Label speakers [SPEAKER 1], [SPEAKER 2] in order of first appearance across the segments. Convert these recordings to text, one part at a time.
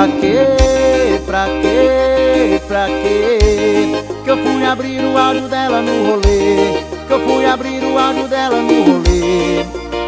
[SPEAKER 1] Pra quê, pra quê, pra quê que eu fui abrir o áudio dela no rolê? Que eu fui abrir o áudio dela no rolê.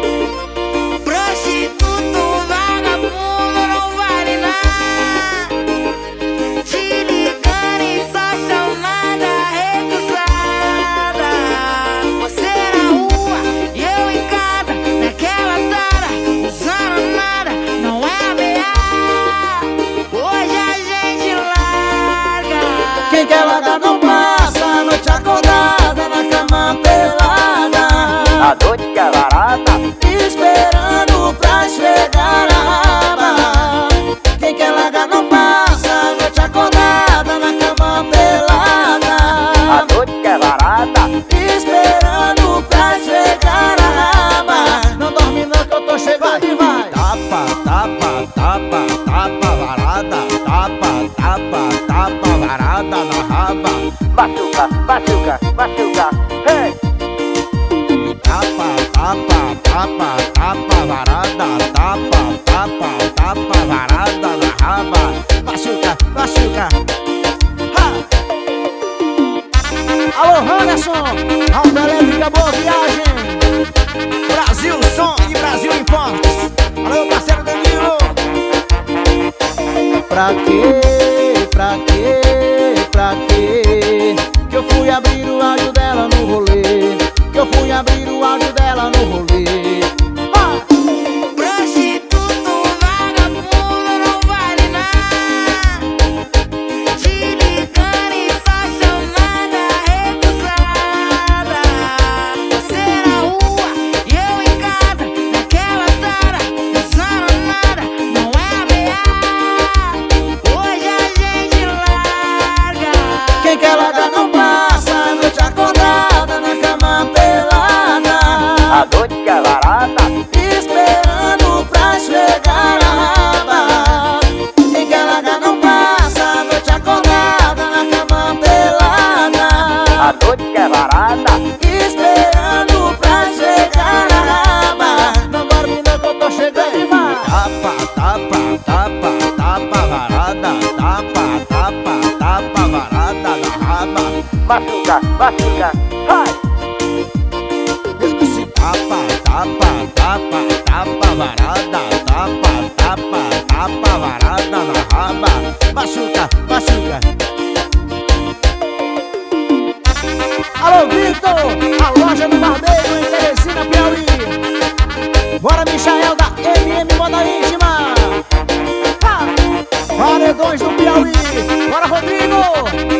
[SPEAKER 2] Prostituto, vagabundo, não vale nada. Te ligando e só chamada recusada. Você na rua e eu em casa, naquela tara, usando nada, não é ameaça. Hoje a gente larga.
[SPEAKER 1] Quem quer largar não passa a noite acordada na cama pelada.
[SPEAKER 3] A noite que é barata,
[SPEAKER 1] esperando pra chegar a aba. Quem quer largar não passa a noite acordada na cama pelada.
[SPEAKER 3] a noite que é barata.
[SPEAKER 1] Esperando pra chegar a aba. Não dorme não que eu tô chegando e vai. Tapa, tapa, tapa, tapa varada. Tapa, tapa, tapa varada na raba.
[SPEAKER 3] Machuca, machuca, machuca. Hey!
[SPEAKER 1] Tapa, tapa, tapa, tapa varada. Tapa, tapa, tapa varada na raba. Machuca, machuca. Ha! Alô, Anderson, Alta Elétrica, boa viagem. Brasil Som e Brasil Importes. Alô, meu parceiro Danilo. Pra quê, pra quê, pra quê que eu fui abrir o áudio dela no rolê? Que eu fui abrir o áudio dela no rolê.
[SPEAKER 2] Prostituto, vagabundo, não vale nada. Te ligando e só chamada recusada. Você na rua e eu em casa, naquela tara, usando nada, não é ameaça. Hoje a gente larga.
[SPEAKER 1] Quem quer largar não passa a noite acordada na cama pelada.
[SPEAKER 3] A noite que é barata,
[SPEAKER 1] Esperando pra chegar a aba. Quem quer largar não passa a noite acordada na cama pelada.
[SPEAKER 3] a noite que é barata.
[SPEAKER 1] Esperando pra chegar a aba. Não dorme não que eu tô chegando e vai. Tapa, tapa, tapa, tapa varada. Tapa, tapa, tapa varada na raba.
[SPEAKER 3] Machuca, machuca. Hey!
[SPEAKER 1] Esse tapa, tapa, tapa, tapa varada. Tapa, tapa, tapa varada na raba. Machuca, machuca. Alô, Victor, a loja do Barbeiro em Teresina, Piauí. Bora, Michael da MM Moda Íntima. Paredões do Piauí. Bora, Rodrigo.